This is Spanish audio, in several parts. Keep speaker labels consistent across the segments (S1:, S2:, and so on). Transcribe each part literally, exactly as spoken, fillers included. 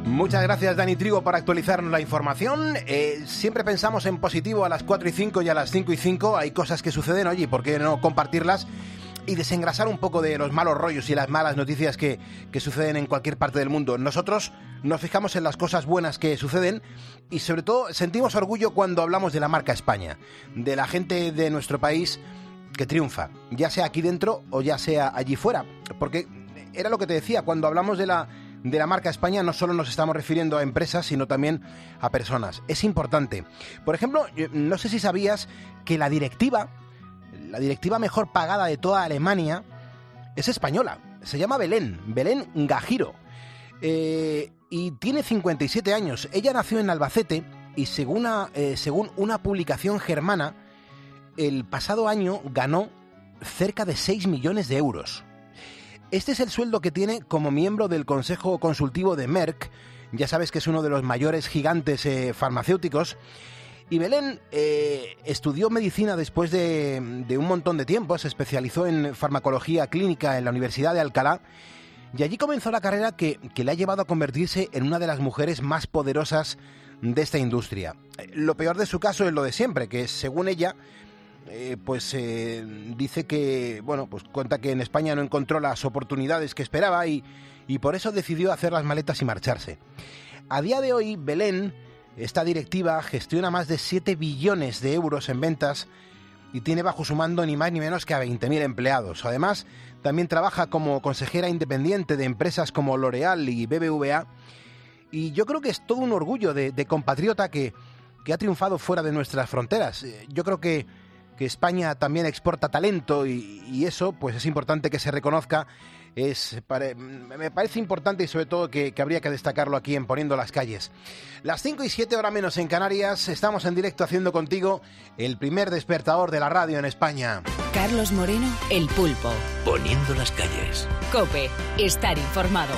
S1: Muchas gracias, Dani Trigo, por actualizarnos la información. Eh, siempre pensamos en positivo a las cuatro y cinco y a las cinco y cinco. Hay cosas que suceden, oye, ¿por qué no compartirlas? Y desengrasar un poco de los malos rollos y las malas noticias que, que suceden en cualquier parte del mundo. Nosotros nos fijamos en las cosas buenas que suceden y sobre todo sentimos orgullo cuando hablamos de la marca España, de la gente de nuestro país que triunfa, ya sea aquí dentro o ya sea allí fuera. Porque era lo que te decía, cuando hablamos de la, de la marca España no solo nos estamos refiriendo a empresas, sino también a personas. Es importante. Por ejemplo, no sé si sabías que la directiva... La directiva mejor pagada de toda Alemania es española. Se llama Belén, Belén Gajiro. Eh, y tiene cincuenta y siete años. Ella nació en Albacete y según una, eh, según una publicación germana, el pasado año ganó cerca de seis millones de euros. Este es el sueldo que tiene como miembro del Consejo Consultivo de Merck. Ya sabes que es uno de los mayores gigantes eh, farmacéuticos. Y Belén eh, estudió medicina después de, de un montón de tiempo, se especializó en farmacología clínica en la Universidad de Alcalá y allí comenzó la carrera que, que le ha llevado a convertirse en una de las mujeres más poderosas de esta industria. Lo peor de su caso es lo de siempre, que según ella, eh, pues eh, dice que, bueno, pues cuenta que en España no encontró las oportunidades que esperaba y, y por eso decidió hacer las maletas y marcharse. A día de hoy, Belén... Esta directiva gestiona más de siete billones de euros en ventas y tiene bajo su mando ni más ni menos que a veinte mil empleados. Además, también trabaja como consejera independiente de empresas como L'Oréal y B B V A. Y yo creo que es todo un orgullo de, de compatriota que, que ha triunfado fuera de nuestras fronteras. Yo creo que, que España también exporta talento y, y eso pues es importante que se reconozca. Es, me parece importante y sobre todo que, que habría que destacarlo aquí en Poniendo las Calles. Las cinco y siete, hora menos en Canarias, estamos en directo haciendo contigo el primer despertador de la radio en España.
S2: Carlos Moreno, El Pulpo.
S3: Poniendo las Calles.
S2: COPE, estar informado.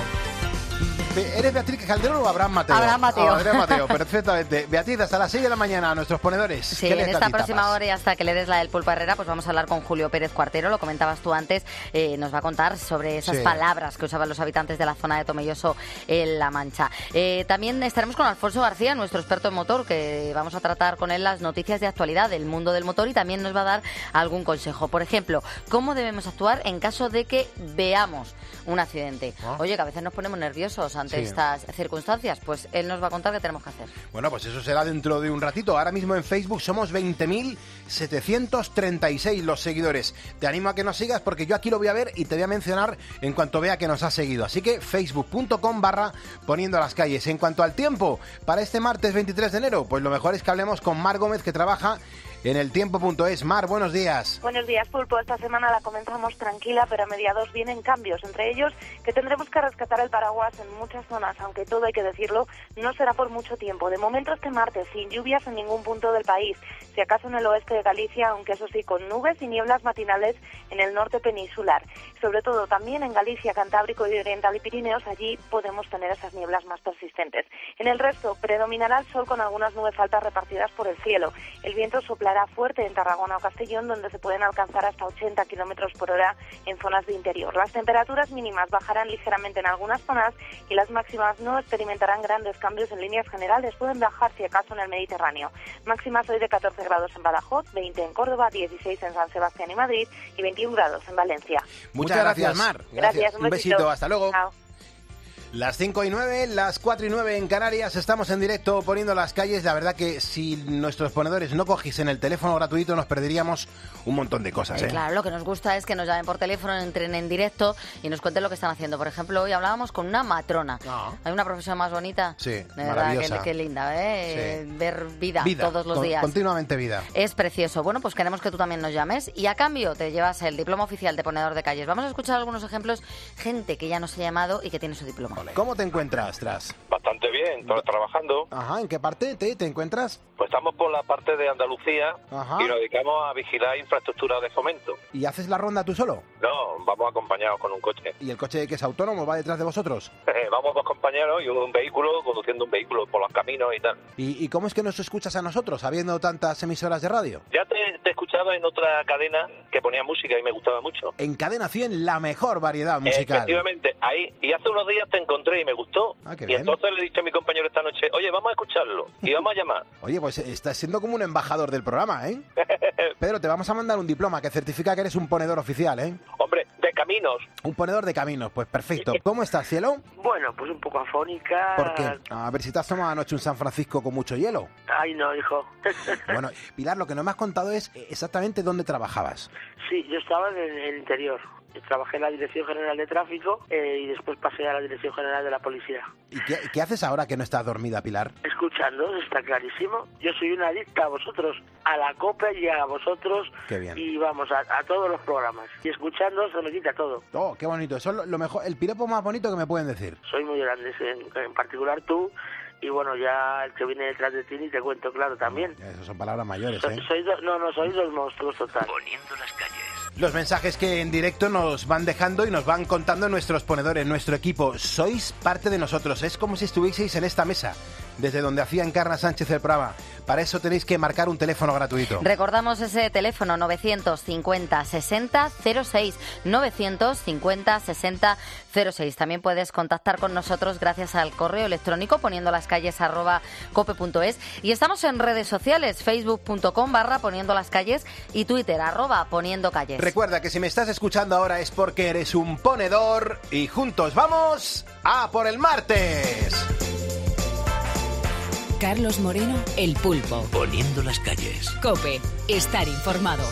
S1: ¿Eres Beatriz Calderón o Abraham Mateo?
S4: Abraham Mateo.
S1: Oh, Abraham Mateo, perfectamente. Beatriz, hasta las seis de la mañana a nuestros ponedores.
S4: Sí, en esta próxima tapas? hora y hasta que le des la del Pulpo Herrera, pues vamos a hablar con Julio Pérez Cuartero, lo comentabas tú antes, eh, nos va a contar sobre esas sí. palabras que usaban los habitantes de la zona de Tomelloso en La Mancha. Eh, también estaremos con Alfonso García, nuestro experto en motor, que vamos a tratar con él las noticias de actualidad del mundo del motor y también nos va a dar algún consejo. Por ejemplo, cómo debemos actuar en caso de que veamos un accidente. ¿Oh? Oye, que a veces nos ponemos nerviosos ante sí. estas circunstancias, pues él nos va a contar qué tenemos que hacer.
S1: Bueno, pues eso será dentro de un ratito. Ahora mismo en Facebook somos veinte mil setecientos treinta y seis los seguidores. Te animo a que nos sigas porque yo aquí lo voy a ver y te voy a mencionar en cuanto vea que nos has seguido. Así que facebook punto com barra Poniendo las Calles. En cuanto al tiempo, para este martes veintitrés de enero, pues lo mejor es que hablemos con Mar Gómez, que trabaja en el tiempo punto es. Mar, buenos días.
S5: Buenos días, Pulpo. Esta semana la comenzamos tranquila, pero a mediados vienen cambios. Entre ellos, que tendremos que rescatar el paraguas en muchas zonas, aunque todo hay que decirlo, no será por mucho tiempo. De momento este martes, sin lluvias en ningún punto del país. Si acaso en el oeste de Galicia, aunque eso sí, con nubes y nieblas matinales en el norte peninsular. Sobre todo también en Galicia, Cantábrico y Oriental y Pirineos, allí podemos tener esas nieblas más persistentes. En el resto, predominará el sol con algunas nubes altas repartidas por el cielo. El viento soplará fuerte en Tarragona o Castellón, donde se pueden alcanzar hasta ochenta kilómetros por hora en zonas de interior. Las temperaturas mínimas bajarán ligeramente en algunas zonas y las máximas no experimentarán grandes cambios en líneas generales. Pueden bajar, si acaso, en el Mediterráneo. Máximas hoy de catorce grados en Badajoz, veinte en Córdoba, dieciséis en San Sebastián y Madrid y veintiún grados en Valencia.
S1: Muchas gracias, Mar.
S5: Gracias, gracias un,
S1: un besito. besito. Hasta luego.
S5: Chao.
S1: Las cinco y nueve, las cuatro y nueve en Canarias, estamos en directo Poniendo las Calles. La verdad que si nuestros ponedores no cogiesen el teléfono gratuito nos perderíamos un montón de cosas, ¿eh?
S4: Claro, lo que nos gusta es que nos llamen por teléfono, entren en directo y nos cuenten lo que están haciendo. Por ejemplo, hoy hablábamos con una matrona. No. Hay una profesión más bonita.
S1: Sí,
S4: de
S1: maravillosa.
S4: verdad, qué, qué linda, ¿eh? Sí. Ver vida,
S1: vida
S4: todos los
S1: con,
S4: días.
S1: Continuamente vida.
S4: Es precioso. Bueno, pues queremos que tú también nos llames y a cambio te llevas el diploma oficial de ponedor de calles. Vamos a escuchar algunos ejemplos, gente que ya nos ha llamado y que tiene su diploma.
S1: ¿Cómo te encuentras? Tras.
S6: Bastante bien, todo trabajando.
S1: Ajá, ¿en qué parte te, te encuentras?
S6: Pues estamos por la parte de Andalucía.
S1: Ajá.
S6: Y nos dedicamos a vigilar infraestructura de fomento.
S1: ¿Y haces la ronda tú solo?
S6: No, vamos acompañados con un coche.
S1: ¿Y el coche que es autónomo va detrás de vosotros?
S6: Vamos dos compañeros y un vehículo, conduciendo un vehículo por los caminos y tal.
S1: ¿Y, y cómo es que nos escuchas a nosotros, habiendo tantas emisoras de radio?
S6: Ya te, te escuchaba en otra cadena que ponía música y me gustaba mucho.
S1: En Cadena cien, la mejor variedad musical.
S6: Efectivamente, ahí. Y hace unos días te encontré encontré y me gustó.
S1: Ah, qué
S6: y
S1: bien.
S6: entonces le he dicho a mi compañero esta noche, oye, vamos a escucharlo y vamos a llamar.
S1: Oye, pues estás siendo como un embajador del programa, ¿eh? Pedro, te vamos a mandar un diploma que certifica que eres un ponedor oficial, ¿eh?
S6: Hombre, de caminos.
S1: Un ponedor de caminos, pues perfecto. ¿Cómo estás, cielo?
S7: Bueno, pues un poco afónica.
S1: ¿Por qué? A ver si te has tomado anoche un San Francisco con mucho hielo.
S7: Ay, no, hijo.
S1: Bueno, Pilar, lo que no me has contado es exactamente dónde trabajabas.
S7: Sí, yo estaba en el interior. Trabajé en la Dirección General de Tráfico eh, y después pasé a la Dirección General de la Policía.
S1: ¿Y qué, qué haces ahora que no estás dormida, Pilar?
S7: Escuchando, está clarísimo. Yo soy una adicta a vosotros, a la COPE y a vosotros.
S1: Qué bien.
S7: Y vamos, a, a todos los programas. Y escuchando se me quita todo.
S1: Oh, qué bonito. Eso es lo, lo mejor, el piropo más bonito que me pueden decir.
S7: Soy muy grande, en, en particular tú. Y bueno, ya el que viene detrás de ti ni te cuento, claro, también.
S1: Esas son palabras mayores,
S7: So,
S1: ¿eh?
S7: soy do, no, no, sois dos monstruos total.
S3: Poniendo las calles.
S1: Los mensajes que en directo nos van dejando y nos van contando nuestros ponedores, nuestro equipo. Sois parte de nosotros. Es como si estuvieseis en esta mesa, desde donde hacía Encarna Sánchez el programa. Para eso tenéis que marcar un teléfono gratuito.
S4: Recordamos ese teléfono novecientos cincuenta sesenta cero seis, novecientos cincuenta sesenta cero seis. También puedes contactar con nosotros gracias al correo electrónico poniendo las calles arroba cope punto es. Y estamos en redes sociales, facebook.com barra poniendo las calles y Twitter arroba poniendo calles.
S1: Recuerda que si me estás escuchando ahora es porque eres un ponedor y juntos vamos a por el martes.
S2: Carlos Moreno, El Pulpo.
S3: Poniendo las calles.
S2: COPE, estar informado.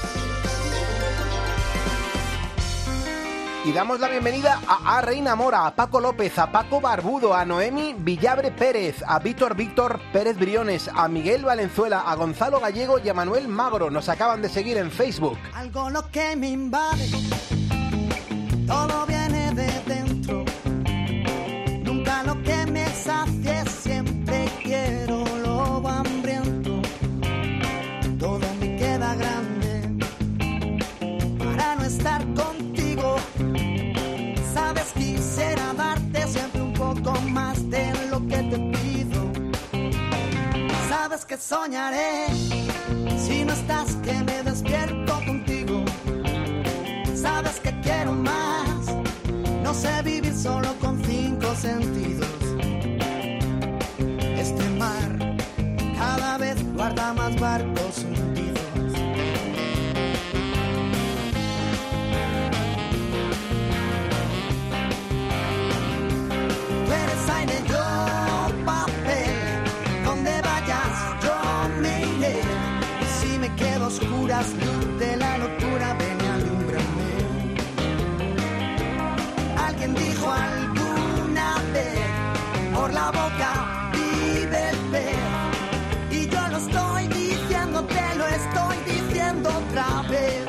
S1: Y damos la bienvenida a, a Reina Mora, a Paco López, a Paco Barbudo, a Noemi Villabre Pérez, a Víctor Víctor Pérez Briones, a Miguel Valenzuela, a Gonzalo Gallego y a Manuel Magro. Nos acaban de seguir en Facebook.
S8: Algo lo que me invade, todo viene de dentro. Nunca lo que me sacie, siempre quiero lo hambriento. Todo me queda grande para no estar contigo. Sabes, quisiera darte siempre un poco más de lo que te pido. Sabes que soñaré si no estás, que me despierto contigo. Sabes que quiero más, no sé vivir solo con cinco sentidos. Este mar cada vez guarda más barcos hundidos. Tú eres aire, yo papel, donde vayas yo me iré. Y si me quedo a oscuras, luz de la locura, ven y alúmbrame. Alguien dijo alguna vez, por la boca vive el pez. Y yo lo estoy diciendo, te lo estoy diciendo otra vez.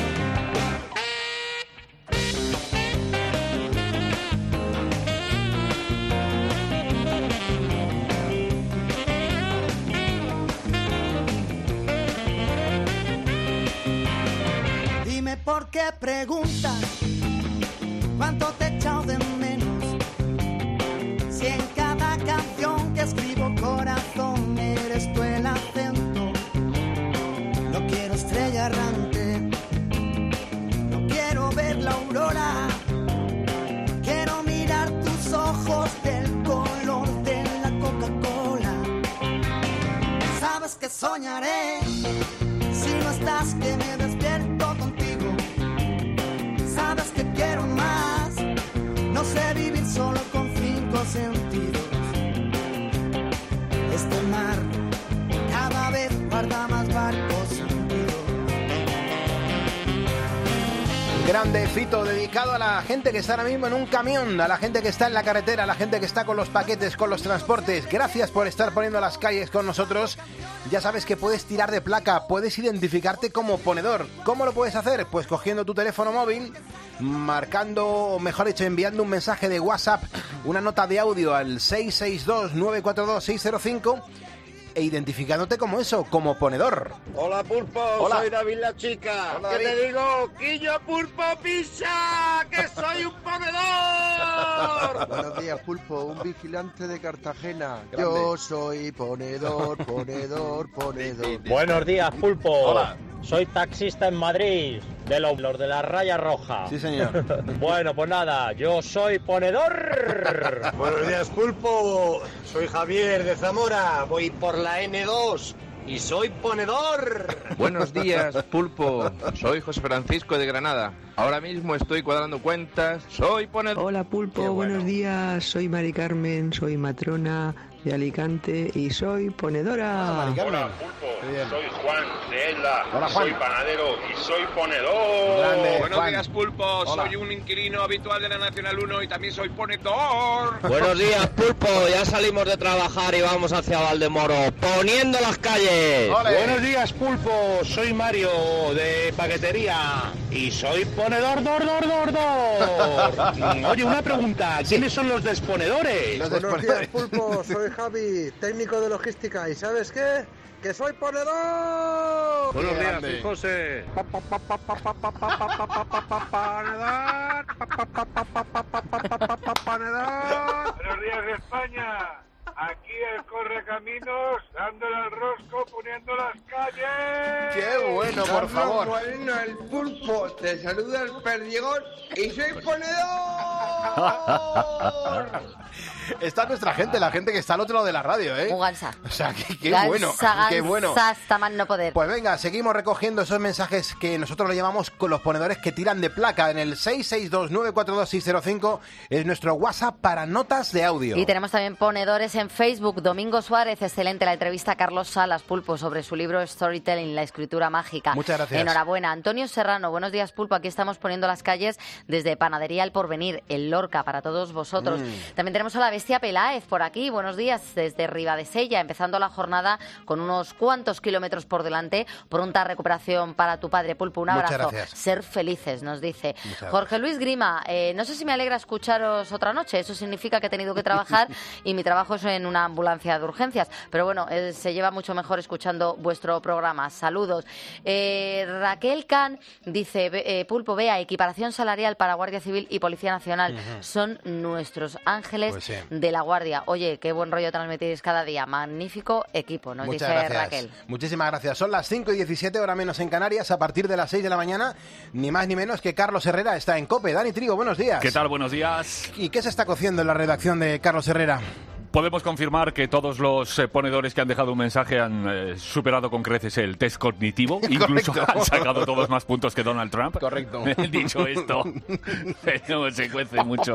S8: Dime por qué preguntas cuánto te he echado de menos. Si en cada canción que escribo, corazón, eres tú el acento. No quiero estrella errante, no quiero ver la aurora. Quiero mirar tus ojos del color de la Coca-Cola. Sabes que soñaré si no estás, que me despierto contigo. Sabes que quiero más, no sé vivir solo con cinco sentidos. Este mar cada vez guarda más barcos hundidos.
S1: Grande Fito, dedicado a la gente que está ahora mismo en un camión, a la gente que está en la carretera, a la gente que está con los paquetes, con los transportes. Gracias por estar poniendo las calles con nosotros. Ya sabes que puedes tirar de placa, puedes identificarte como ponedor. ¿Cómo lo puedes hacer? Pues cogiendo tu teléfono móvil, marcando, o mejor dicho, enviando un mensaje de WhatsApp, una nota de audio al seis seis dos, nueve cuatro dos, seis cero cinco e identificándote como eso, como ponedor.
S9: Hola, Pulpo.
S1: Hola.
S9: Soy David la chica.
S1: Hola,
S9: ¿Qué
S1: David.
S9: te digo? ¡Quillo Pulpo Pizza! ¡Que soy un ponedor!
S10: Buenos días, Pulpo, un vigilante de Cartagena.
S1: Grande.
S10: Yo soy ponedor, ponedor, ponedor.
S11: Buenos días, Pulpo.
S1: Hola.
S11: soy taxista en Madrid, de los, los de la raya roja.
S1: Sí, señor.
S11: Bueno, pues nada, yo soy ponedor.
S12: Buenos días, Pulpo. Soy Javier de Zamora, voy por la ene dos y soy ponedor.
S13: Buenos días, Pulpo. Soy José Francisco de Granada. Ahora mismo estoy cuadrando cuentas. Soy ponedor.
S14: Hola, Pulpo. Bueno. Buenos días. Soy Mari Carmen, soy matrona de Alicante y soy ponedora.
S15: Hola, Hola Pulpo. Soy Juan de Elda.
S1: Hola, Juan.
S15: Soy panadero y soy ponedor.
S1: Grande,
S16: Buenos
S1: Juan.
S16: días, Pulpo.
S1: Hola.
S16: Soy un inquilino habitual de la Nacional uno y también soy ponedor.
S11: Buenos días, Pulpo. Ya salimos de trabajar y vamos hacia Valdemoro, poniendo las calles.
S1: Ole.
S17: Buenos días, Pulpo. Soy Mario de Paquetería y soy ponedor, dor, dor, dor, dor. Oye, una pregunta. ¿Quiénes son los desponedores?
S10: Los Buenos días, Pulpo. Soy Javi, técnico de logística. ¿Y sabes qué? ¡Que soy ponedor!
S17: Buenos días, soy José.
S9: Buenos días, España. Aquí el Correcaminos, dándole al rosco, poniendo las calles.
S1: ¡Qué bueno, por favor!
S18: Bueno, el Pulpo, te saluda el Perdigón y soy ponedor.
S1: Está nuestra gente, la gente que está al otro lado de la radio, ¿eh?
S4: Muganza.
S1: O sea, que, qué
S4: Gansa,
S1: bueno, qué bueno.
S4: gansa, hasta más no poder.
S1: Pues venga, seguimos recogiendo esos mensajes que nosotros lo llamamos con los ponedores que tiran de placa. En el seis seis dos nueve cuatro dos seis cero cinco es nuestro WhatsApp para notas de audio.
S4: Y tenemos también ponedores en Facebook. Domingo Suárez, excelente la entrevista a Carlos Salas, Pulpo, sobre su libro Storytelling, la escritura mágica.
S1: Muchas gracias.
S4: Enhorabuena. Antonio Serrano, buenos días, Pulpo. Aquí estamos poniendo las calles desde Panadería El Porvenir, el Lorca, para todos vosotros.
S1: Mm.
S4: También tenemos a la Bestia Peláez por aquí. Buenos días desde Ribadesella, empezando la jornada con unos cuantos kilómetros por delante. Pronta recuperación para tu padre, Pulpo. Un
S1: Muchas
S4: abrazo.
S1: gracias.
S4: Ser felices, nos dice.
S1: Muchas
S4: Jorge Luis Grima, eh, no sé si me alegra escucharos otra noche. Eso significa que he tenido que trabajar y mi trabajo es en una ambulancia de urgencias. Pero bueno, eh, se lleva mucho mejor escuchando vuestro programa. Saludos. Eh, Raquel Can dice, eh, Pulpo, vea, equiparación salarial para Guardia Civil y Policía Nacional.
S1: Ujú.
S4: Son nuestros ángeles
S1: Pues sí.
S4: de la Guardia. Oye, qué buen rollo transmitís cada día. Magnífico equipo, nos
S1: Muchas
S4: dice
S1: gracias.
S4: Raquel.
S1: Muchísimas gracias. Son las cinco y diecisiete, hora menos en Canarias. A partir de las seis de la mañana, ni más ni menos que Carlos Herrera está en COPE. Dani Trigo, buenos días.
S19: ¿Qué tal? Buenos días.
S1: ¿Y qué se está cociendo en la redacción de Carlos Herrera?
S19: Podemos confirmar que todos los eh, ponedores que han dejado un mensaje han eh, superado con creces el test cognitivo. Incluso han sacado todos más puntos que Donald Trump.
S1: Correcto.
S19: Dicho esto, no se cuece mucho.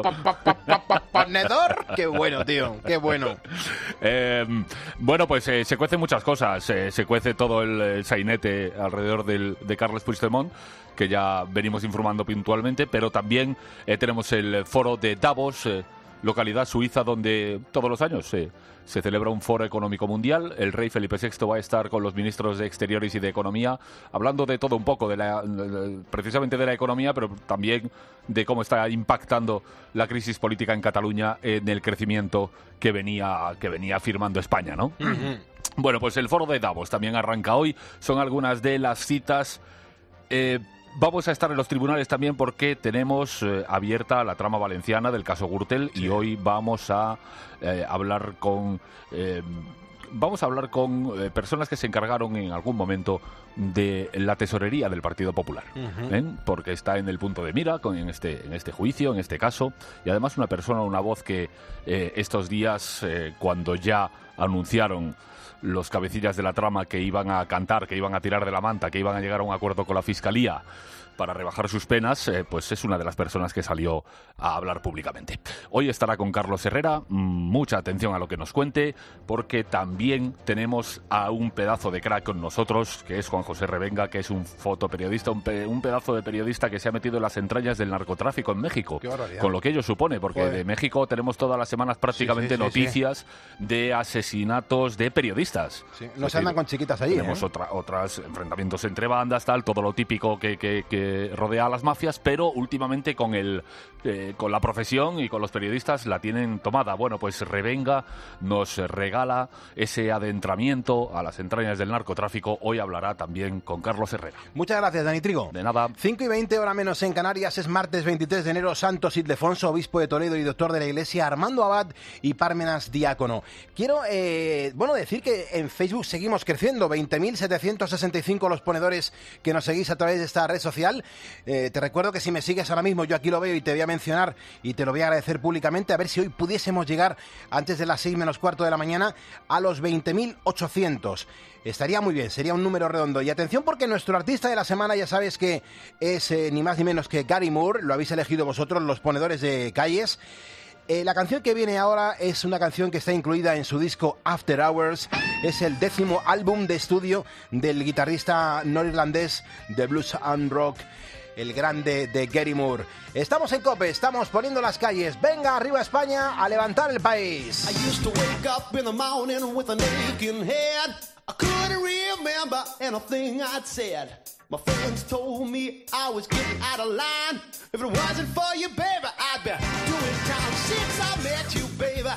S1: ¿Ponedor? Qué bueno, tío. Qué bueno.
S19: Eh, bueno, pues eh, se cuecen muchas cosas. Eh, se cuece todo el, el sainete alrededor del, de Carles Puigdemont, que ya venimos informando puntualmente, pero también eh, tenemos el foro de Davos, eh, localidad suiza donde todos los años se, se celebra un foro económico mundial. El rey Felipe sexto va a estar con los ministros de Exteriores y de Economía, hablando de todo un poco, de la, precisamente de la economía, pero también de cómo está impactando la crisis política en Cataluña en el crecimiento que venía, que venía firmando España, ¿no?
S1: Uh-huh.
S19: Bueno, pues el foro de Davos también arranca hoy. Son algunas de las citas. Eh, Vamos a estar en los tribunales también porque tenemos eh, abierta la trama valenciana del caso Gürtel, sí. Y hoy vamos a eh, hablar con eh, vamos a hablar con eh, personas que se encargaron en algún momento de la tesorería del Partido Popular, uh-huh. ¿eh? Porque está en el punto de mira con, en este en este juicio, en este caso, y además una persona, una voz que eh, estos días eh, cuando ya anunciaron los cabecillas de la trama que iban a cantar, que iban a tirar de la manta, que iban a llegar a un acuerdo con la Fiscalía para rebajar sus penas, eh, pues es una de las personas que salió a hablar públicamente. Hoy estará con Carlos Herrera, mucha atención a lo que nos cuente, porque también tenemos a un pedazo de crack con nosotros, que es Juan José Revenga, que es un fotoperiodista, un, pe- un pedazo de periodista que se ha metido en las entrañas del narcotráfico en México, con lo que ello supone, porque Joder. de México tenemos todas las semanas prácticamente sí, sí, sí, noticias sí. de asesinatos de periodistas.
S1: Sí. No se andan con chiquitas allí.
S19: Tenemos
S1: ¿eh?
S19: otra, otras enfrentamientos entre bandas, tal, todo lo típico que, que, que rodea a las mafias, pero últimamente con el eh, con la profesión y con los periodistas la tienen tomada. Bueno, pues Revenga nos regala ese adentramiento a las entrañas del narcotráfico, hoy hablará también con Carlos Herrera.
S1: Muchas gracias, Dani Trigo.
S19: De nada.
S1: cinco y veinte, hora menos en Canarias, es martes veintitrés de enero. Santos Ildefonso, obispo de Toledo y doctor de la Iglesia, Armando Abad y Pármenas Diácono. Quiero, eh, bueno, decir que en Facebook seguimos creciendo, veinte mil setecientos sesenta y cinco los ponedores que nos seguís a través de esta red social. Eh, te recuerdo que si me sigues ahora mismo, yo aquí lo veo y te voy a mencionar y te lo voy a agradecer públicamente, a ver si hoy pudiésemos llegar antes de las seis menos cuarto de la mañana a los veinte mil ochocientos. Estaría muy bien, sería un número redondo. Y atención, porque nuestro artista de la semana ya sabes que es eh, ni más ni menos que Gary Moore, lo habéis elegido vosotros, los ponedores de calles. Eh, la canción que viene ahora es una canción que está incluida en su disco After Hours. Es el décimo álbum de estudio del guitarrista norirlandés de blues and rock, el grande de Gary Moore. Estamos en COPE, estamos poniendo las calles. Venga, arriba España, a levantar el país.
S8: I used to wake up in the morning with an aching head. I couldn't remember anything I'd said. My friends told me I was getting out of line. If it wasn't for you, baby, I'd be doing time. Since I met you, baby,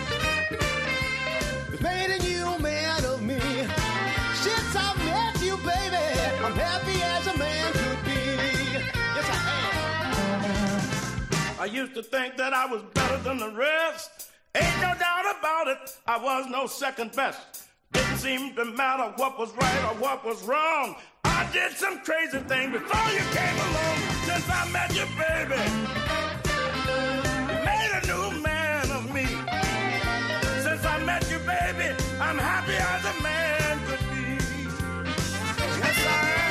S8: it's made a new man of me. Since I met you, baby, I'm happy as a man could be. Yes, I am.
S20: I used to think that I was better than the rest. Ain't no doubt about it, I was no second best. Didn't seem to matter what was right or what was wrong. I did some crazy thing before you came along. Since I met you, baby, you made a new man of me. Since I met you, baby, I'm happy as a man could be. Yes, I am.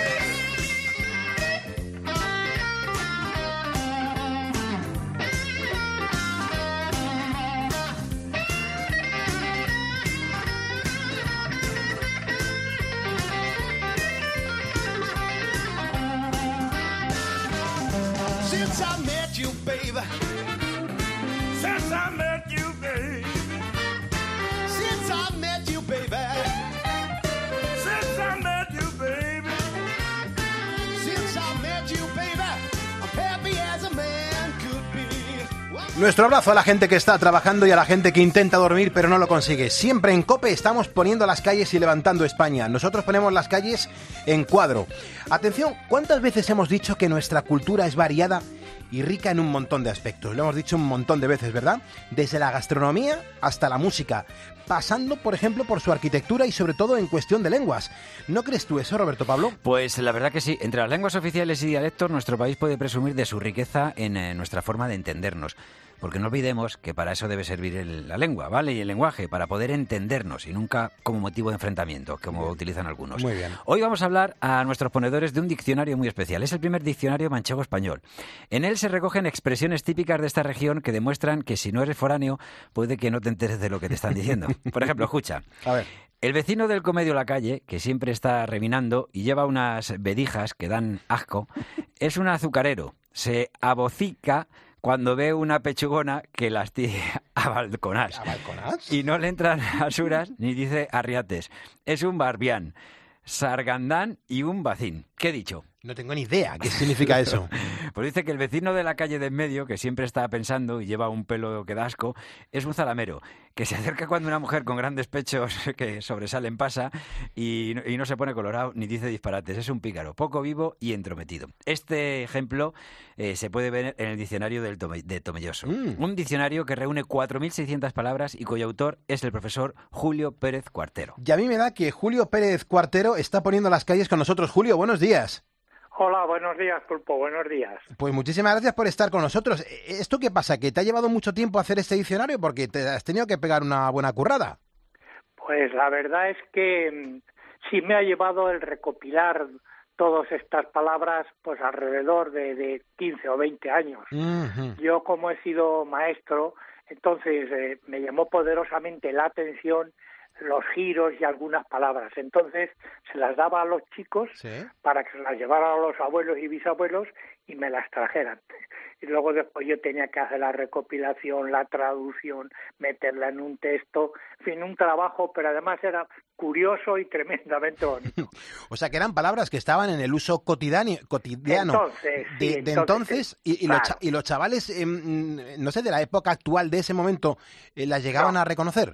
S8: Since I met you, baby.
S20: Since I met you, baby.
S8: Since I met you, baby.
S20: Since I met you, baby.
S8: Since I met you, baby. I'm happy as a man could be.
S1: Nuestro abrazo a la gente que está trabajando y a la gente que intenta dormir pero no lo consigue. Siempre en COPE estamos poniendo las calles y levantando España. Nosotros ponemos las calles en cuadro. Atención, ¿cuántas veces hemos dicho que nuestra cultura es variada y rica en un montón de aspectos? Lo hemos dicho un montón de veces, ¿verdad? Desde la gastronomía hasta la música, pasando, por ejemplo, por su arquitectura y sobre todo en cuestión de lenguas. ¿No crees tú eso, Roberto Pablo?
S21: Pues la verdad que sí. Entre las lenguas oficiales y dialectos, nuestro país puede presumir de su riqueza en eh, nuestra forma de entendernos. Porque no olvidemos que para eso debe servir el, la lengua, ¿vale? Y el lenguaje, para poder entendernos y nunca como motivo de enfrentamiento, como bien utilizan algunos.
S1: Muy bien.
S21: Hoy vamos a hablar a nuestros ponedores de un diccionario muy especial. Es el primer diccionario manchego-español. En él se recogen expresiones típicas de esta región que demuestran que si no eres foráneo, puede que no te enteres de lo que te están diciendo. Por ejemplo, escucha.
S1: A ver.
S21: El vecino del comedio La Calle, que siempre está reminando y lleva unas vedijas que dan asco, es un azucarero. Se abocica cuando ve una pechugona que las tira a balconás.
S1: ¿A balconás?
S21: Y no le entran asuras ni dice arriates. Es un barbián, sargandán y un bacín. ¿Qué he dicho?
S1: No tengo ni idea qué significa eso.
S21: Pues dice que el vecino de la calle de en medio, que siempre está pensando y lleva un pelo que da asco, es un zalamero, que se acerca cuando una mujer con grandes pechos que sobresalen pasa y, y no se pone colorado ni dice disparates. Es un pícaro, poco vivo y entrometido. Este ejemplo eh, se puede ver en el diccionario del Tome, de Tomelloso. Mm. Un diccionario que reúne cuatro mil seiscientas palabras y cuyo autor es el profesor Julio Pérez Cuartero.
S1: Y a mí me da que Julio Pérez Cuartero está poniendo las calles con nosotros. Julio, buenos días.
S22: Hola, buenos días, Pulpo, buenos días.
S1: Pues muchísimas gracias por estar con nosotros. ¿Esto qué pasa? ¿Que te ha llevado mucho tiempo hacer este diccionario porque te has tenido que pegar una buena currada?
S22: Pues la verdad es que sí me ha llevado el recopilar todas estas palabras pues alrededor de, de quince o veinte años. Uh-huh. Yo, como he sido maestro, entonces eh, me llamó poderosamente la atención los giros y algunas palabras. Entonces se las daba a los chicos, ¿sí?, para que se las llevaran a los abuelos y bisabuelos y me las trajeran. Y luego después yo tenía que hacer la recopilación, la traducción, meterla en un texto, en fin, un trabajo, pero además era curioso y tremendamente bonito.
S1: O sea, que eran palabras que estaban en el uso cotidiano, cotidiano
S22: entonces,
S1: de,
S22: sí,
S1: de
S22: entonces,
S1: entonces, y, y,
S22: claro.
S1: los, y los chavales, eh, no sé, de la época actual de ese momento, eh, ¿las llegaban no. a reconocer?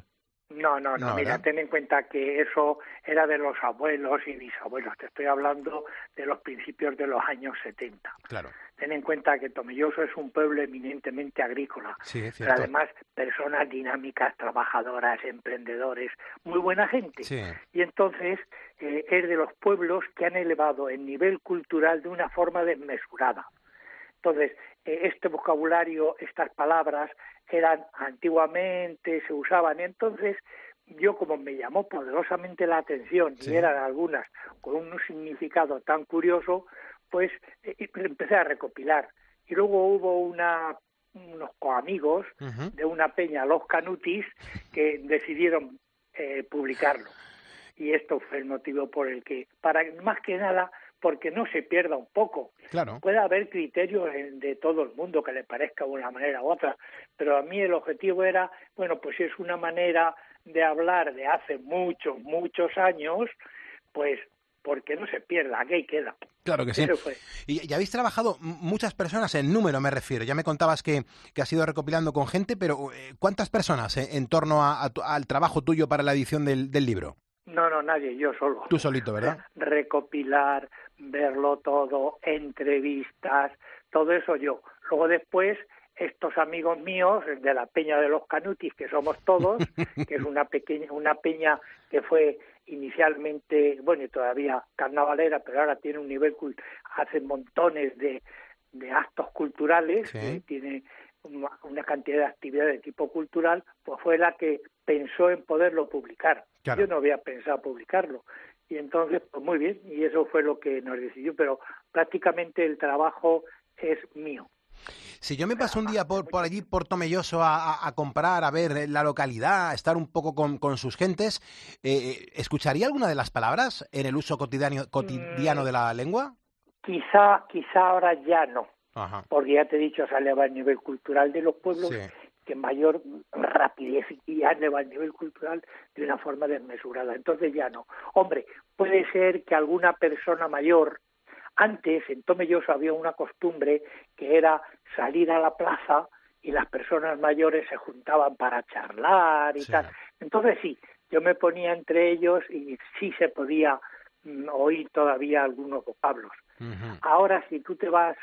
S22: No, no, no,
S1: No,
S22: mira,
S1: ¿verdad?
S22: ten en cuenta que eso era de los abuelos y bisabuelos. Te estoy hablando de los principios de los años setenta.
S1: Claro.
S22: Ten en cuenta que Tomelloso es un pueblo eminentemente agrícola,
S1: Sí, es
S22: pero
S1: cierto.
S22: además personas dinámicas, trabajadoras, emprendedores, muy buena gente.
S1: Sí.
S22: Y entonces eh, es de los pueblos que han elevado el nivel cultural de una forma desmesurada. Entonces, eh, este vocabulario, estas palabras, eran antiguamente, se usaban. Entonces, yo como me llamó poderosamente la atención,
S1: Sí.
S22: y eran algunas con un significado tan curioso, pues eh, empecé a recopilar. Y luego hubo una unos coamigos
S1: Ujú.
S22: de una peña, los Canutis, que decidieron eh, publicarlo. Y esto fue el motivo por el que, para más que nada, porque no se pierda un poco.
S1: Claro.
S22: Puede haber criterios en- de todo el mundo que le parezca de una manera u otra, pero a mí el objetivo era, bueno, pues si es una manera de hablar de hace muchos, muchos años, pues porque no se pierda, aquí ahí queda.
S1: Claro que sí.
S22: Eso fue.
S1: Y, y habéis trabajado m- muchas personas, en número me refiero. Ya me contabas que, que has ido recopilando con gente, pero eh, ¿cuántas personas eh, en torno a- a tu- al trabajo tuyo para la edición del, del libro?
S22: No, no, nadie, yo solo.
S1: Tú solito, ¿verdad?
S22: Recopilar, verlo todo, entrevistas, todo eso yo. Luego después, estos amigos míos de la Peña de los Canutis, que somos todos, que es una pequeña, una peña que fue inicialmente, bueno, y todavía carnavalera, pero ahora tiene un nivel, cult- hace montones de, de actos culturales,
S1: Sí.
S22: que tiene una, una cantidad de actividades de tipo cultural, pues fue la que pensó en poderlo publicar.
S1: Claro.
S22: Yo no había pensado publicarlo. Y entonces, pues muy bien, y eso fue lo que nos decidió, pero prácticamente el trabajo es mío.
S1: Si yo me paso un día por, por allí, por Tomelloso, a, a- a comprar, a ver eh, la localidad, a estar un poco con, con sus gentes, eh, ¿escucharía alguna de las palabras en el uso cotidiano, cotidiano de la lengua?
S22: Quizá, quizá ahora ya no,
S1: Ajá.
S22: porque ya te he dicho, se eleva el nivel cultural de los pueblos,
S1: Sí.
S22: que mayor rapidez y ya eleva el nivel cultural de una forma desmesurada. Entonces ya no. Hombre, puede ser que alguna persona mayor, antes en Tomelloso había una costumbre que era salir a la plaza y las personas mayores se juntaban para charlar y
S1: Sí.
S22: tal. Entonces sí, yo me ponía entre ellos y sí se podía mm, oír todavía algunos vocablos.
S1: Ujú.
S22: Ahora, si tú te vas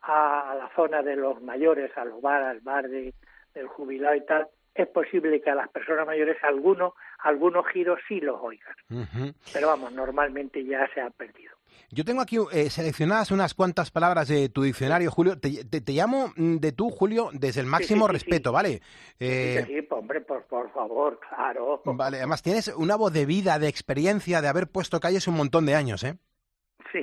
S22: a la zona de los mayores, al bar, al bar de, del jubilado y tal, es posible que a las personas mayores algunos, algunos giros sí los oigan.
S1: Ujú.
S22: Pero vamos, normalmente ya se han perdido.
S1: Yo tengo aquí eh, seleccionadas unas cuantas palabras de tu diccionario, Julio. Te, te- te llamo mm, de tú, Julio, desde el máximo
S22: sí, sí,
S1: respeto,
S22: sí.
S1: ¿vale?
S22: Sí,
S1: Eh,
S22: que sí, pues, hombre, por, por favor, claro.
S1: Vale, además tienes una voz de vida, de experiencia, de haber puesto calles un montón de años, ¿eh?
S22: Sí.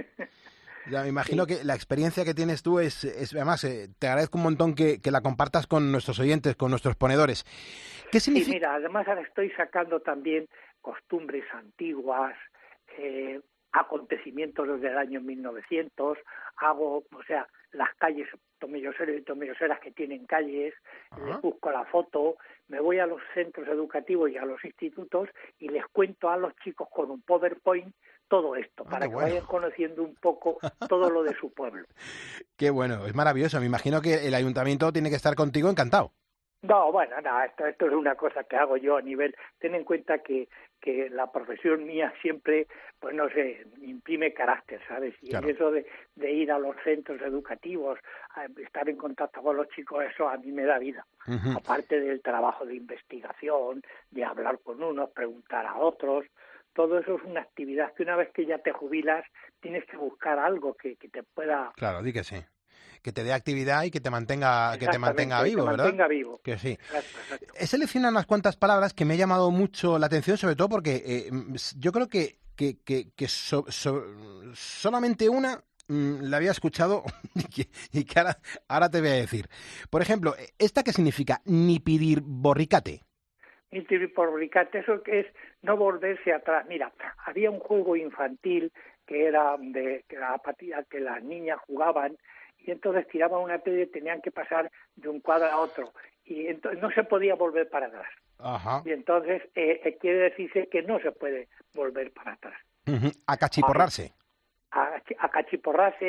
S1: Ya me imagino que la experiencia que tienes tú es, es además, eh, te agradezco un montón que, que la compartas con nuestros oyentes, con nuestros ponedores. ¿Qué
S22: Sí,
S1: significa?
S22: mira, además ahora estoy sacando también costumbres antiguas, eh, acontecimientos desde el año mil novecientos, hago, o sea, las calles tomelloseros y tomelloseras que tienen calles,
S1: Ajá.
S22: les busco la foto, me voy a los centros educativos y a los institutos y les cuento a los chicos con un PowerPoint todo esto,
S1: Ah,
S22: para
S1: qué
S22: que
S1: bueno.
S22: vayan conociendo un poco todo lo de su pueblo.
S1: Qué bueno, es maravilloso. Me imagino que el ayuntamiento tiene que estar contigo encantado.
S22: No, bueno, no, esto, esto es una cosa que hago yo a nivel, ten en cuenta que, que la profesión mía siempre, pues no sé, imprime carácter, ¿sabes? Y
S1: Claro.
S22: eso de, de ir a los centros educativos, a estar en contacto con los chicos, eso a mí me da vida.
S1: Ujú.
S22: Aparte del trabajo de investigación, de hablar con unos, preguntar a otros, todo eso es una actividad que una vez que ya te jubilas, tienes que buscar algo que, que te pueda...
S1: Claro, di que sí. Que te dé actividad y que te mantenga, que te
S22: Exactamente,
S1: mantenga
S22: que te
S1: vivo, ¿verdad?
S22: mantenga vivo.
S1: Que sí.
S22: Exacto, exacto.
S1: He seleccionado unas cuantas palabras que me ha llamado mucho la atención, sobre todo porque eh, mm, yo creo que, que, que, que so- so- solamente una mm, la había escuchado y que, y que ahora, ahora te voy a decir. Por ejemplo, ¿esta qué significa? Nipidir borricate.
S22: Borricate, eso que es no volverse atrás. Mira, había un juego infantil que era de que, la patilla, que las niñas jugaban y entonces tiraban una piedra y tenían que pasar de un cuadro a otro y entonces no se podía volver para atrás.
S1: Ajá.
S22: Y entonces eh, eh, quiere decirse que no se puede volver para atrás.
S1: Ujú. Acachiporrarse.
S22: A, a cachiporrarse,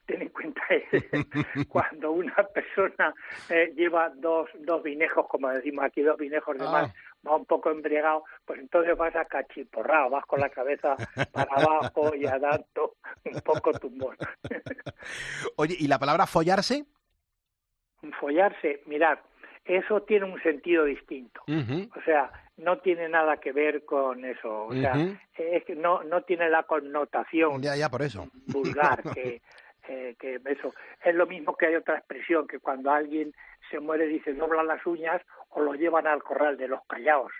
S22: ten en cuenta es cuando una persona eh, lleva dos, dos vinejos, como decimos aquí, dos vinejos de más, va un poco embriagado, pues entonces vas a cachiporrado, vas con la cabeza para abajo y a dando un poco tumbón.
S1: Oye, ¿y la palabra follarse?
S22: Follarse, mirad, eso tiene un sentido distinto. Uh-huh. O sea, no tiene nada que ver con eso. O sea, uh-huh. es que no, no tiene la connotación
S1: ya, ya, por eso.
S22: vulgar que, eh, que eso. Es lo mismo que hay otra expresión, que cuando alguien se muere dice doblan las uñas o lo llevan al corral de los callaos.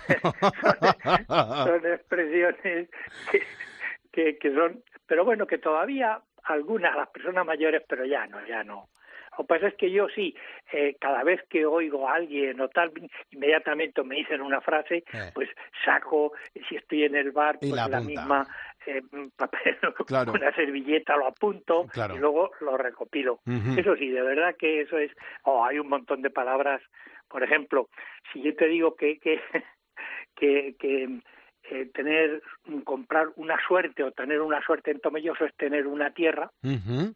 S22: son, son expresiones que, que, que son... Pero bueno, que todavía algunas, las personas mayores, pero ya no, ya no. Lo que pasa es que yo sí, eh, cada vez que oigo a alguien o tal, inmediatamente me dicen una frase, eh. pues saco, si estoy en el bar, pues la, la misma eh, papel, claro. una servilleta, lo apunto claro. y luego lo recopilo. Uh-huh. Eso sí, de verdad que eso es... Oh, hay un montón de palabras. Por ejemplo, si yo te digo que... que, que, que eh, tener, comprar una suerte o tener una suerte en Tomelloso es tener una tierra... Uh-huh.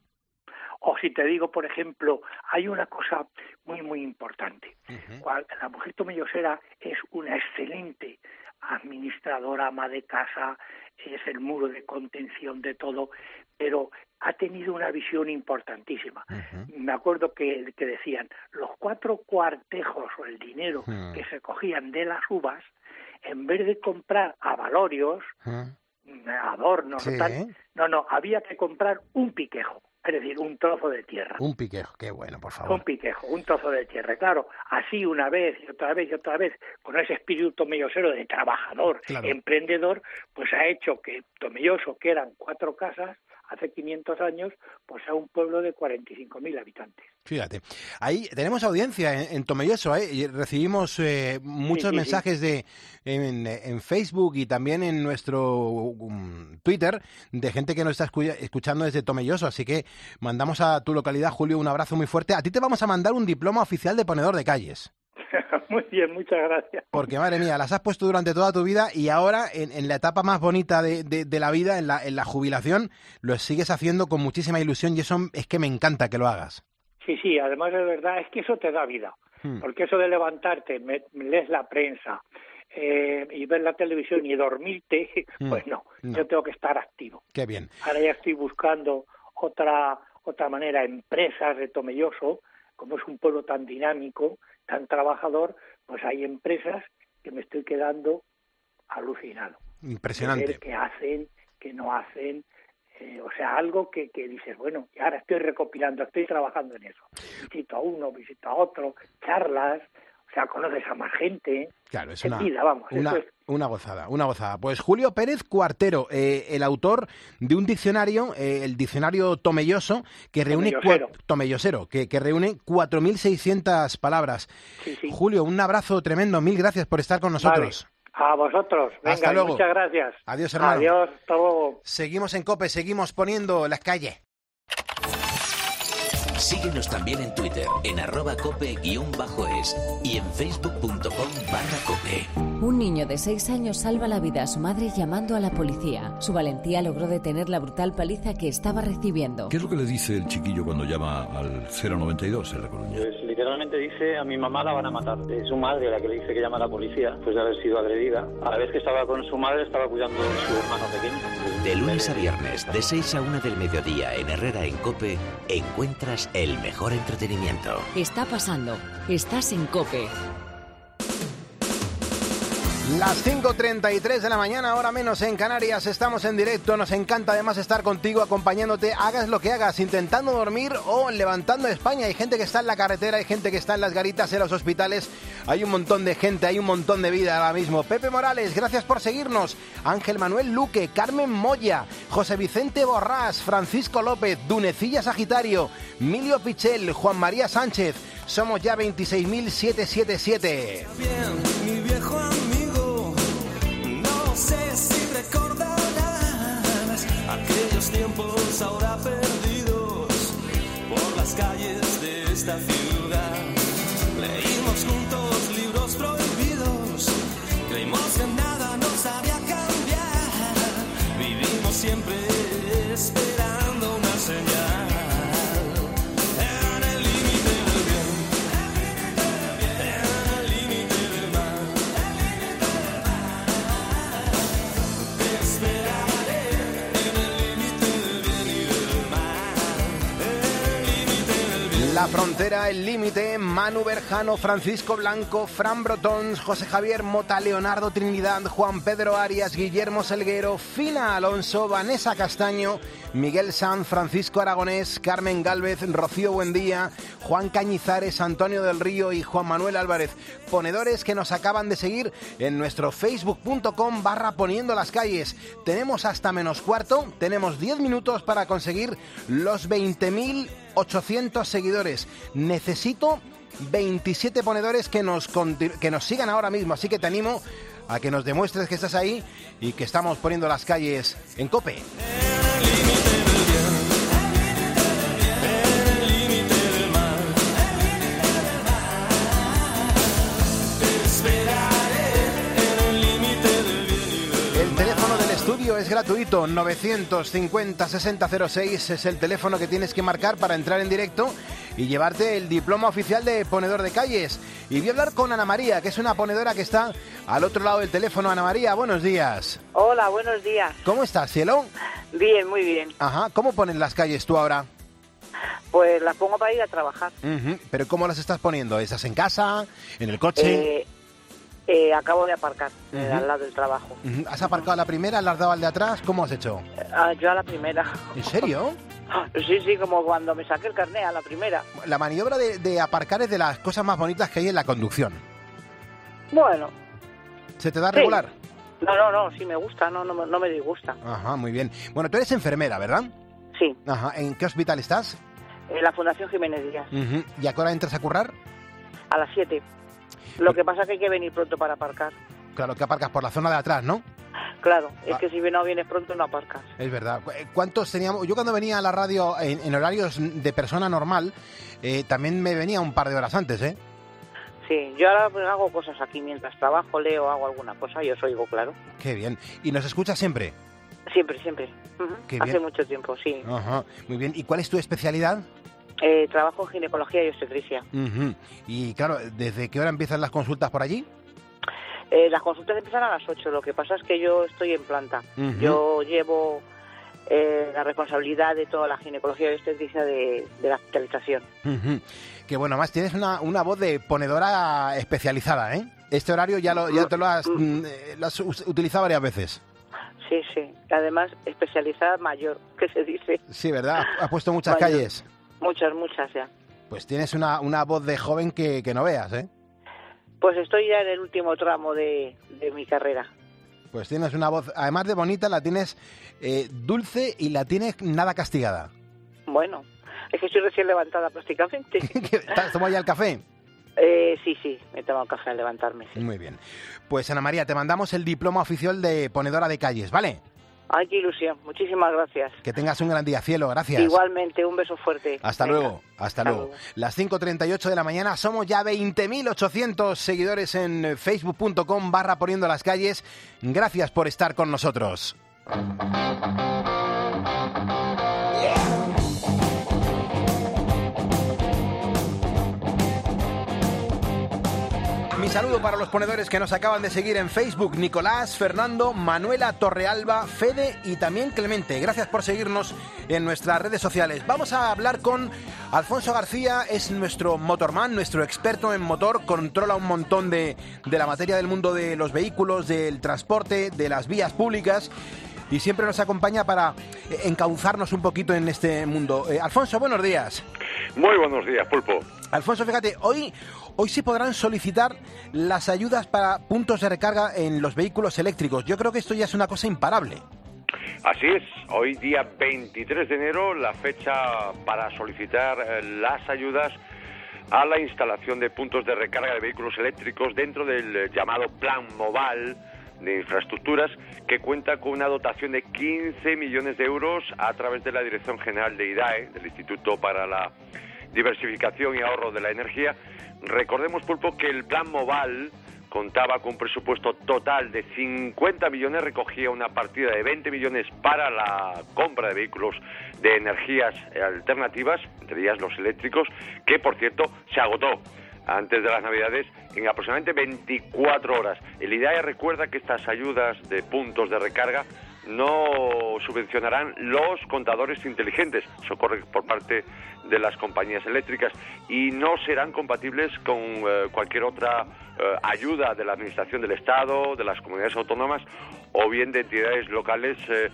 S22: O si te digo, por ejemplo, hay una cosa muy, muy importante. Uh-huh. La mujer tomellosera es una excelente administradora, ama de casa, es el muro de contención de todo, pero ha tenido una visión importantísima. Uh-huh. Me acuerdo que, que decían, los cuatro cuartejos o el dinero uh-huh. que se cogían de las uvas, en vez de comprar avalorios, uh-huh. adornos, sí. tal, no, no, había que comprar un piquejo. Es decir, un trozo de tierra.
S1: Un piquejo, qué bueno, por favor.
S22: Un piquejo, un trozo de tierra. Claro, así una vez y otra vez y otra vez, con ese espíritu tomellosero de trabajador, claro. emprendedor, pues ha hecho que Tomelloso, que eran cuatro casas, hace quinientos años, pues a un pueblo de cuarenta y cinco mil habitantes.
S1: Fíjate, ahí tenemos audiencia en, en Tomelloso, ¿eh? Y recibimos eh, muchos sí, sí, mensajes sí. de en, en Facebook y también en nuestro um, Twitter de gente que nos está escu- escuchando desde Tomelloso, así que mandamos a tu localidad, Julio, un abrazo muy fuerte. A ti te vamos a mandar un diploma oficial de ponedor de calles.
S22: Muy bien, muchas gracias.
S1: Porque, madre mía, las has puesto durante toda tu vida y ahora, en, en la etapa más bonita de, de, de la vida, en la, en la jubilación, lo sigues haciendo con muchísima ilusión y eso es que me encanta que lo hagas.
S22: Sí, sí, además de verdad, es que eso te da vida. Hmm. Porque eso de levantarte, me, me lees la prensa eh, y ver la televisión y dormirte, hmm. pues no, no, yo tengo que estar activo.
S1: Qué bien.
S22: Ahora ya estoy buscando otra, otra manera, empresas de Tomelloso, como es un pueblo tan dinámico, tan trabajador, pues hay empresas que me estoy quedando alucinado.
S1: Impresionante.
S22: Ver qué hacen, qué no hacen, eh, o sea, algo que, que dices, bueno, y ahora estoy recopilando, estoy trabajando en eso. Visito a uno, visito a otro, charlas, o sea, conoces a más gente.
S1: Claro, es
S22: una,
S1: vida,
S22: vamos,
S1: una,
S22: eso es...
S1: una gozada, una gozada. Pues Julio Pérez Cuartero, eh, el autor de un diccionario, eh, el diccionario Tomelloso, que reúne
S22: Tomellosero,
S1: cua- Tomellosero que, que reúne cuatro mil seiscientas palabras.
S22: Sí, sí.
S1: Julio, un abrazo tremendo, mil gracias por estar con nosotros.
S22: Vale. A vosotros. Venga,
S1: hasta luego.
S22: Muchas gracias.
S1: Adiós, hermano.
S22: Adiós, hasta luego.
S1: Seguimos en COPE, seguimos poniendo las calles.
S3: Síguenos también en Twitter, en arroba cope guión bajo es y en facebook.com barra cope.
S2: Un niño de seis años salva la vida a su madre llamando a la policía. Su valentía logró detener la brutal paliza que estaba recibiendo.
S5: ¿Qué es lo que le dice el chiquillo cuando llama al cero noventa y dos en La Coruña?
S6: Pues literalmente dice, a mi mamá la van a matar. Es su madre la que le dice que llama a la policía, después de haber sido agredida. A la vez que estaba con su madre, estaba cuidando de su hermano pequeño.
S3: De lunes a viernes, de seis a una del mediodía, en Herrera en COPE, encuentras el mejor entretenimiento.
S2: Está pasando. Estás en COPE.
S1: Las cinco treinta y tres de la mañana, ahora menos en Canarias, estamos en directo, nos encanta además estar contigo, acompañándote, hagas lo que hagas, intentando dormir o levantando España. Hay gente que está en la carretera, hay gente que está en las garitas, en los hospitales, hay un montón de gente, hay un montón de vida ahora mismo. Pepe Morales, gracias por seguirnos. Ángel Manuel Luque, Carmen Moya, José Vicente Borrás, Francisco López, Dunecilla Sagitario, Milio Pichel, Juan María Sánchez, somos ya veintiséis mil setecientos setenta y siete.
S8: Bien, mi viejo amigo, no sé si recordarás aquellos tiempos ahora perdidos por las calles de esta ciudad. Leímos juntos libros prohibidos, creímos que nada nos haría cambiar, vivimos siempre esperando una señal.
S1: La Frontera, El Límite, Manu Berjano, Francisco Blanco, Fran Brotons, José Javier Mota, Leonardo Trinidad, Juan Pedro Arias, Guillermo Selguero, Fina Alonso, Vanessa Castaño, Miguel Sanz, Francisco Aragonés, Carmen Gálvez, Rocío Buendía, Juan Cañizares, Antonio del Río y Juan Manuel Álvarez. Ponedores que nos acaban de seguir en nuestro facebook.com barra poniendo las calles. Tenemos hasta menos cuarto, tenemos diez minutos para conseguir los veinte mil ochocientos seguidores. Necesito veintisiete ponedores que nos, que nos sigan ahora mismo, así que te animo a que nos demuestres que estás ahí y que estamos poniendo las calles en COPE. El teléfono del estudio es gratuito, novecientos cincuenta sesenta cero seis es el teléfono que tienes que marcar para entrar en directo y llevarte el diploma oficial de ponedor de calles. Y voy a hablar con Ana María, que es una ponedora que está al otro lado del teléfono. Ana María, buenos días.
S7: Hola, buenos días.
S1: ¿Cómo estás, cielo?
S7: Bien, muy bien.
S1: Ajá, ¿cómo ponen las calles tú ahora?
S7: Pues las pongo para ir a trabajar.
S1: Uh-huh. ¿Pero cómo las estás poniendo? ¿Estás en casa? ¿En el coche?
S7: Eh, eh, acabo de aparcar, uh-huh. eh, al lado del trabajo.
S1: Uh-huh. ¿Has aparcado a la primera? ¿Le has dado al de atrás? ¿Cómo has hecho?
S7: Uh, yo a la primera.
S1: ¿En serio?
S7: Sí, sí, como cuando me saqué el carné, a la primera.
S1: La maniobra de, de aparcar es de las cosas más bonitas que hay en la conducción.
S7: Bueno.
S1: ¿Se te da
S7: sí.
S1: regular?
S7: No, no, no, sí me gusta, no, no, no me disgusta.
S1: Ajá, muy bien. Bueno, tú eres enfermera, ¿verdad?
S7: Sí.
S1: Ajá, ¿en qué hospital estás?
S7: En la Fundación Jiménez Díaz.
S1: Uh-huh. ¿Y a qué hora entras a currar?
S7: A las siete. Lo que pasa es que hay que venir pronto para aparcar.
S1: Claro, que aparcas por la zona de atrás, ¿no?
S7: Claro, es
S1: ah.
S7: que si no vienes pronto no aparcas.
S1: Es verdad. ¿Cuántos teníamos? Yo cuando venía a la radio en, en horarios de persona normal, eh, también me venía un par de horas antes, ¿eh?
S7: Sí, yo ahora pues, hago cosas aquí mientras trabajo, leo, hago alguna cosa y os oigo, claro.
S1: Qué bien. ¿Y nos escuchas siempre?
S7: Siempre, siempre. Uh-huh.
S1: Qué
S7: Hace
S1: bien.
S7: mucho tiempo, sí.
S1: Ajá, muy bien. ¿Y cuál es tu especialidad?
S7: Eh, trabajo en ginecología y obstetricia.
S1: Uh-huh. Y claro, ¿desde qué hora empiezan las consultas por allí?
S7: Eh, las consultas empiezan a las ocho, lo que pasa es que yo estoy en planta. Uh-huh. Yo llevo eh, la responsabilidad de toda la ginecología y obstetricia de, de la hospitalización.
S1: Uh-huh. Que bueno, más tienes una, una voz de ponedora especializada, ¿eh? Este horario ya, lo, ya te lo has, uh-huh. lo has utilizado varias veces.
S7: Sí, sí. Además, especializada mayor, que se dice.
S1: Sí, ¿verdad? Has puesto muchas
S7: mayor.
S1: calles.
S7: Muchas, muchas ya.
S1: Pues tienes una, una voz de joven que, que no veas, ¿eh?
S7: Pues estoy ya en el último tramo de, de mi carrera.
S1: Pues tienes una voz, además de bonita, la tienes eh, dulce y la tienes nada castigada.
S7: Bueno, es que estoy recién levantada prácticamente.
S1: ¿Tomas ya el café?
S7: Eh, sí, sí, me he tomado café al levantarme. Sí.
S1: Muy bien. Pues Ana María, te mandamos el diploma oficial de ponedora de calles, ¿vale?
S7: Ay, qué ilusión. Muchísimas gracias.
S1: Que tengas un gran día, cielo. Gracias.
S7: Igualmente, un beso fuerte.
S1: Hasta
S7: Venga.
S1: luego. Hasta, Hasta luego. luego. Las cinco treinta y ocho de la mañana. Somos ya veinte mil ochocientos seguidores en facebook.com barra poniendo las calles. Gracias por estar con nosotros. Mi saludo para los ponedores que nos acaban de seguir en Facebook: Nicolás, Fernando, Manuela, Torrealba, Fede y también Clemente. Gracias por seguirnos en nuestras redes sociales. Vamos a hablar con Alfonso García, es nuestro motorman, nuestro experto en motor, controla un montón de, de la materia del mundo de los vehículos, del transporte, de las vías públicas, y siempre nos acompaña para encauzarnos un poquito en este mundo. Eh, Alfonso, buenos días.
S15: Muy buenos días, Pulpo.
S1: Alfonso, fíjate, hoy... Hoy sí podrán solicitar las ayudas para puntos de recarga en los vehículos eléctricos. Yo creo que esto ya es una cosa imparable.
S15: Así es. Hoy, día veintitrés de enero, la fecha para solicitar eh, las ayudas a la instalación de puntos de recarga de vehículos eléctricos dentro del eh, llamado Plan Moval de Infraestructuras, que cuenta con una dotación de quince millones de euros a través de la Dirección General de I D A E, del Instituto para la Diversificación y Ahorro de la Energía. Recordemos, Pulpo, que el Plan Moval contaba con un presupuesto total de cincuenta millones, recogía una partida de veinte millones para la compra de vehículos de energías alternativas, entre ellas los eléctricos, que, por cierto, se agotó antes de las Navidades en aproximadamente veinticuatro horas. El I D A E recuerda que estas ayudas de puntos de recarga no subvencionarán los contadores inteligentes, eso corre por parte de las compañías eléctricas, y no serán compatibles con eh, cualquier otra eh, ayuda de la Administración del Estado, de las comunidades autónomas o bien de entidades locales, eh,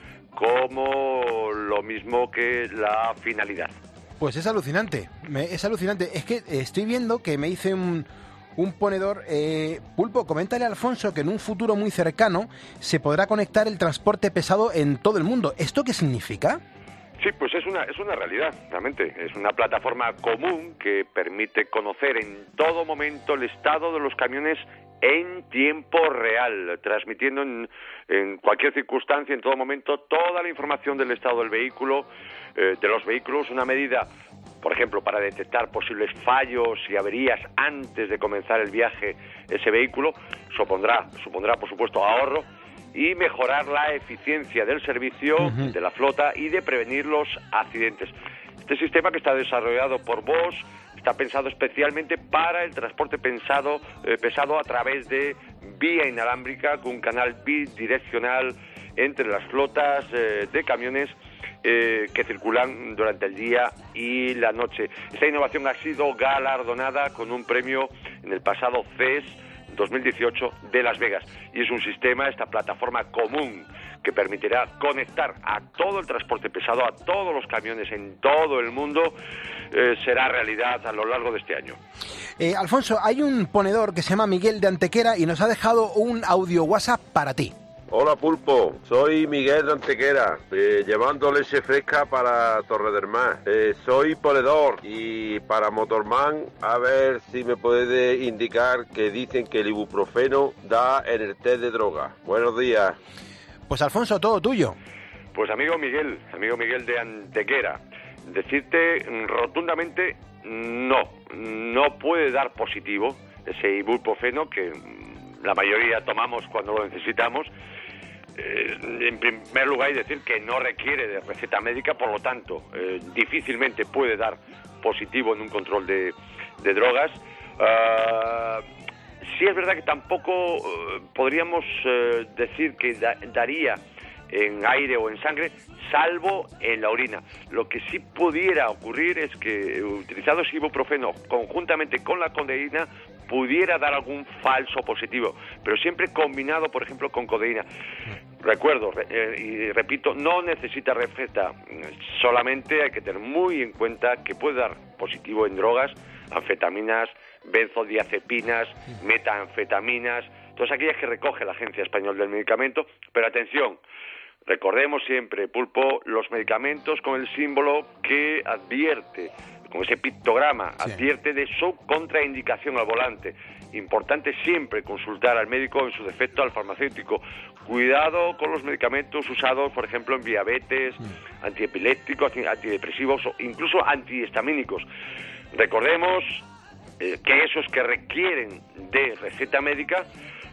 S15: como lo mismo que la finalidad.
S1: Pues es alucinante, me, es alucinante. Es que estoy viendo que me dice un... Un ponedor, eh, Pulpo, coméntale a Alfonso que en un futuro muy cercano se podrá conectar el transporte pesado en todo el mundo. ¿Esto qué significa?
S15: Sí, pues es una, es una realidad, realmente. Es una plataforma común que permite conocer en todo momento el estado de los camiones en tiempo real, transmitiendo en, en cualquier circunstancia, en todo momento, toda la información del estado del vehículo, eh, de los vehículos, una medida, por ejemplo, para detectar posibles fallos y averías antes de comenzar el viaje ese vehículo, supondrá, supondrá por supuesto, ahorro y mejorar la eficiencia del servicio, uh-huh. de la flota y de prevenir los accidentes. Este sistema, que está desarrollado por Bosch, está pensado especialmente para el transporte pensado, eh, pesado a través de vía inalámbrica, con un canal bidireccional entre las flotas eh, de camiones Eh, que circulan durante el día y la noche. Esta innovación ha sido galardonada con un premio en el pasado C E S dos mil dieciocho de Las Vegas, y es un sistema, esta plataforma común, que permitirá conectar a todo el transporte pesado, a todos los camiones en todo el mundo, eh, será realidad a lo largo de este año.
S1: Eh, Alfonso, hay un ponedor que se llama Miguel de Antequera y nos ha dejado un audio WhatsApp para ti.
S12: Hola Pulpo, soy Miguel de Antequera, eh, llevando leche fresca para Torre del Mar. Eh, soy ponedor y para Motorman, a ver si me puede indicar que dicen que el ibuprofeno da en el test de droga. Buenos días.
S1: Pues Alfonso, todo tuyo.
S15: Pues amigo Miguel, amigo Miguel de Antequera, decirte rotundamente no, no puede dar positivo ese ibuprofeno que la mayoría tomamos cuando lo necesitamos. Eh, en primer lugar, hay que decir que no requiere de receta médica, por lo tanto, eh, difícilmente puede dar positivo en un control de, de drogas. Uh, sí es verdad que tampoco uh, podríamos uh, decir que da, daría en aire o en sangre, salvo en la orina. Lo que sí pudiera ocurrir es que, utilizado ese ibuprofeno conjuntamente con la codeína, pudiera dar algún falso positivo, pero siempre combinado, por ejemplo, con codeína. Recuerdo, eh, y repito, no necesita receta, solamente hay que tener muy en cuenta que puede dar positivo en drogas, anfetaminas, benzodiazepinas, metanfetaminas, todas aquellas que recoge la Agencia Española del Medicamento, pero atención, recordemos siempre, Pulpo, los medicamentos con el símbolo que advierte, con ese pictograma, sí. advierte de su contraindicación al volante. Importante siempre consultar al médico, en su defecto al farmacéutico. Cuidado con los medicamentos usados, por ejemplo, en diabetes, sí. antiepilépticos, antidepresivos o incluso antihistamínicos. Recordemos eh, que esos que requieren de receta médica,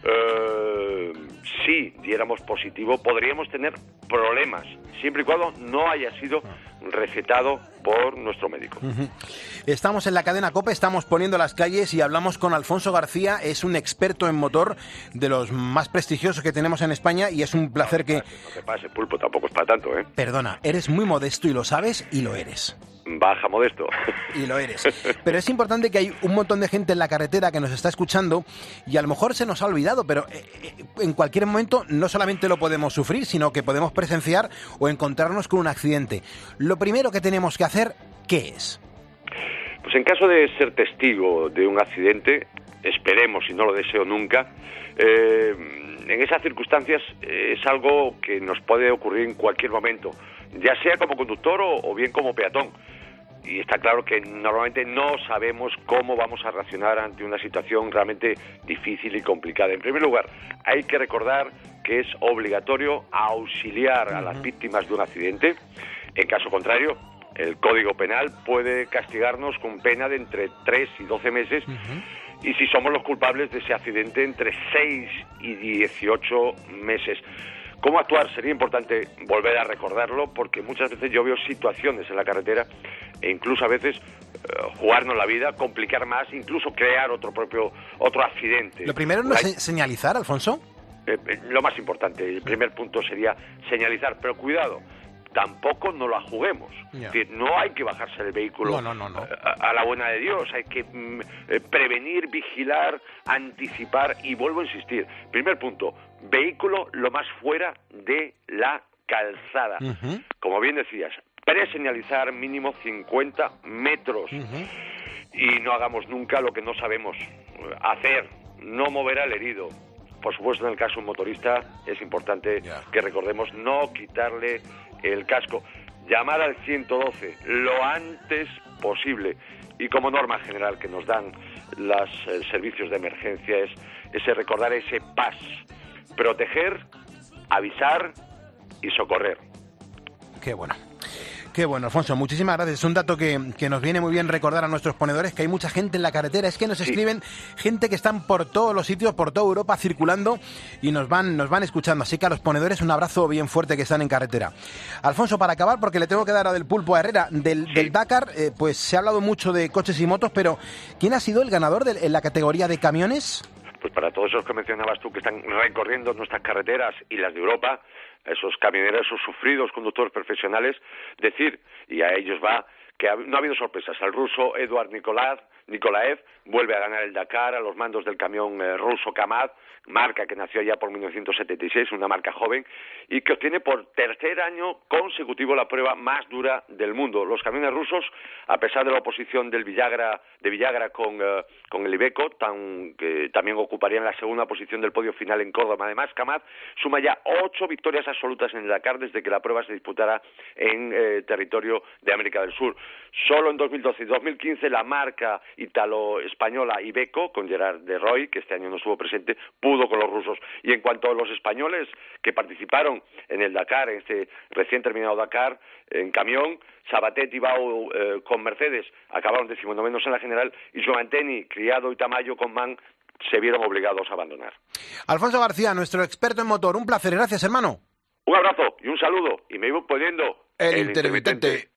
S15: eh, si diéramos positivo, podríamos tener problemas, siempre y cuando no haya sido recetado por nuestro médico.
S1: Uh-huh. Estamos en la cadena COPE, estamos poniendo las calles y hablamos con Alfonso García, es un experto en motor de los más prestigiosos que tenemos en España y es un placer
S15: no,
S1: que...
S15: No se pase, Pulpo, tampoco es para tanto, ¿eh?
S1: Perdona, eres muy modesto y lo sabes y lo eres.
S15: Baja modesto.
S1: Y lo eres. Pero es importante que hay un montón de gente en la carretera que nos está escuchando y a lo mejor se nos ha olvidado, pero eh, en cualquier momento no solamente lo podemos sufrir, sino que podemos presenciar o encontrarnos con un accidente. Lo primero que tenemos que hacer, ¿qué es?
S15: Pues en caso de ser testigo de un accidente, esperemos y no lo deseo nunca, eh, en esas circunstancias eh, es algo que nos puede ocurrir en cualquier momento, ya sea como conductor o, o bien como peatón. Y está claro que normalmente no sabemos cómo vamos a reaccionar ante una situación realmente difícil y complicada. En primer lugar, hay que recordar que es obligatorio auxiliar a las víctimas de un accidente. En caso contrario, el Código Penal puede castigarnos con pena de entre tres y doce meses, uh-huh. y si somos los culpables de ese accidente, entre seis y dieciocho meses. ¿Cómo actuar? Sería importante volver a recordarlo, porque muchas veces yo veo situaciones en la carretera e incluso a veces uh, jugarnos la vida, complicar más, incluso crear otro propio otro accidente.
S1: Lo primero no es señalizar, Alfonso.
S15: eh, lo más importante, el primer punto sería señalizar, pero cuidado, tampoco no la juguemos. Yeah. Es decir, no hay que bajarse del vehículo
S1: no, no, no, no.
S15: A, a la buena de Dios, hay que mm, eh, prevenir, vigilar, anticipar, y vuelvo a insistir, primer punto, vehículo lo más fuera de la calzada. Uh-huh. Como bien decías, preseñalizar mínimo cincuenta metros. Uh-huh. Y no hagamos nunca lo que no sabemos hacer, no mover al herido. Por supuesto, en el caso de un motorista es importante yeah. que recordemos no quitarle el casco. Llamar al ciento doce lo antes posible. Y como norma general que nos dan los eh, servicios de emergencia es ese recordar ese P A S. Proteger, avisar y socorrer.
S1: Qué bueno. Qué bueno, Alfonso, muchísimas gracias. Es un dato que, que nos viene muy bien recordar a nuestros ponedores, que hay mucha gente en la carretera. Es que nos escriben sí. gente que están por todos los sitios, por toda Europa, circulando y nos van nos van escuchando. Así que a los ponedores un abrazo bien fuerte que están en carretera. Alfonso, para acabar, porque le tengo que dar a del pulpo a Herrera, del, sí. del Dakar, eh, pues se ha hablado mucho de coches y motos, pero ¿quién ha sido el ganador de, en la categoría de camiones?
S15: Pues para todos esos que mencionabas tú que están recorriendo nuestras carreteras y las de Europa, esos camioneros, esos sufridos conductores profesionales, decir, y a ellos va, que no ha habido sorpresas. El ruso Eduard Nikolaev, Nikolaev vuelve a ganar el Dakar a los mandos del camión eh, ruso Kamaz, marca que nació ya por mil novecientos setenta y seis, una marca joven, y que obtiene por tercer año consecutivo la prueba más dura del mundo. Los camiones rusos, a pesar de la oposición del Villagra, de Villagra con, eh, con el Iveco, tan, que también ocuparían la segunda posición del podio final en Córdoba. Además, Kamaz suma ya ocho victorias absolutas en el Dakar desde que la prueba se disputara en eh, territorio de América del Sur. Solo en dos mil doce y dos mil quince la marca italo-española Iveco, con Gerard de Roy, que este año no estuvo presente, pudo con los rusos. Y en cuanto a los españoles que participaron en el Dakar, en este recién terminado Dakar, en camión, Sabatet y Bau eh, con Mercedes acabaron decimonovenos en la general, y Giovanteni, Criado y Tamayo con MAN se vieron obligados a abandonar.
S1: Alfonso García, nuestro experto en motor, un placer, gracias hermano.
S15: Un abrazo y un saludo, y me voy poniendo
S1: el, el intermitente. intermitente.